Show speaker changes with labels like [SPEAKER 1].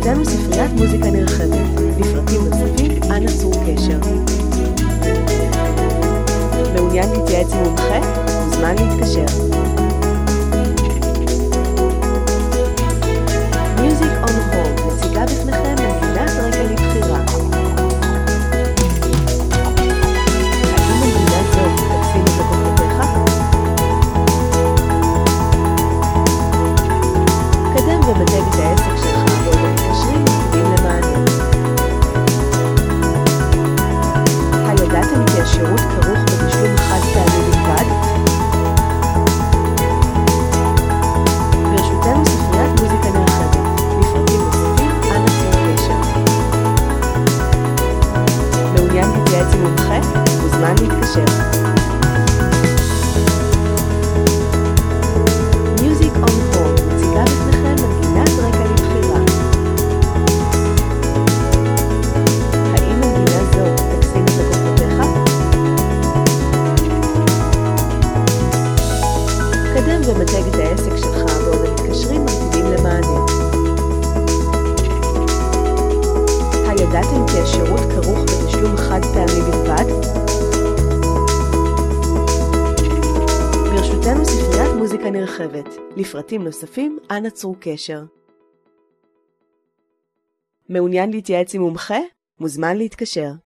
[SPEAKER 1] ברשותנו ספריית מוזיקה נרחבת. לפרטים נוספים, אנא צרו קשר. מעוניין להתייעץ עם מומחה? מוזמן להתקשר. Music on Hold מציגה בפניכם מנגינת רקע לבחירה. האם מנגינה זו תקסים את לקוחותיך? קדם ומתג את העסק שלך בעוד המתקשרים ומקדים למענה. הידעתם כי השירות כרוך בתשלום חד פעמי בלבד? ברשותנו ספריית מוזיקה נרחבת. לפרטים נוספים, אנא צרו קשר. מעוניין להתייעץ עם מומחה? מוזמן להתקשר. Music on Hold מציגה בפניכם מנגינת רקע לבחירה. האם מנגינה זו תקסים את לקוחותיך? קדם ומתג את העסק שלך בעוד המתקשרים ממתינים למענה. הידעתם כי השירות כרוך בתשלום חד פעמי בלבד? ברשותנו ספריית מוזיקה נרחבת. לפרטים נוספים, אנא צרו קשר. מעוניין להתייעץ עם מומחה? מוזמן להתקשר.